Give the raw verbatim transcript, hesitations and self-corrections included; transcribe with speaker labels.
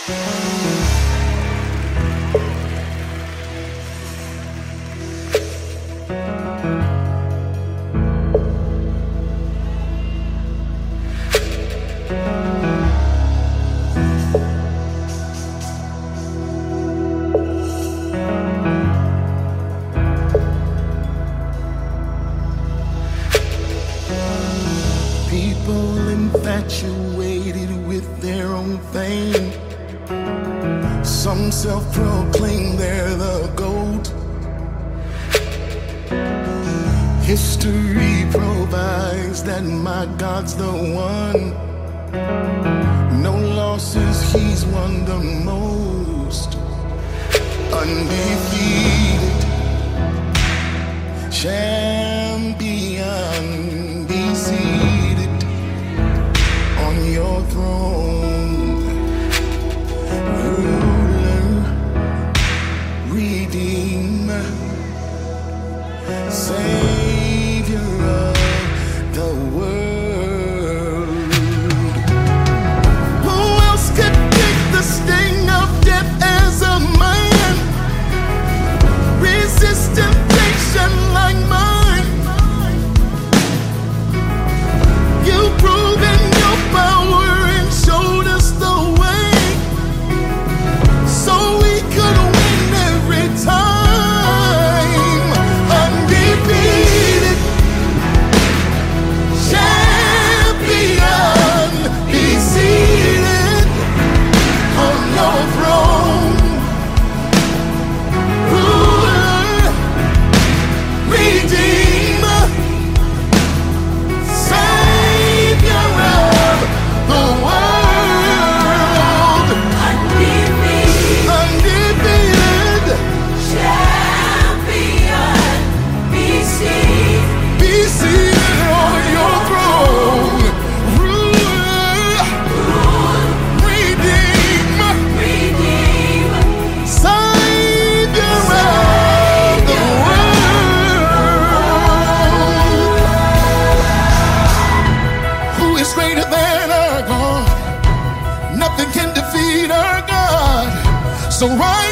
Speaker 1: People infatuated with their own fame. Some self-proclaim they're the GOAT. History provides that my God's the one. No losses, he's won the most. Undefeated champion, be seated on your throne. Ruler, redeemer, savior of the world. Who else could take the sting of death as a man? Resist temptation like mine. You've proven your power and showed us the way, so we could win every time. Undefeated champion, be seated on your throne. Ruler, redeemer, savior of the world.
Speaker 2: Undefeated
Speaker 1: Undefeated,
Speaker 2: champion, be seated
Speaker 1: be seated on your throne. Ruler, redeemer,
Speaker 2: redeemer,
Speaker 1: savior of the world. Who is greater than our God? Nothing can defeat our God. So rise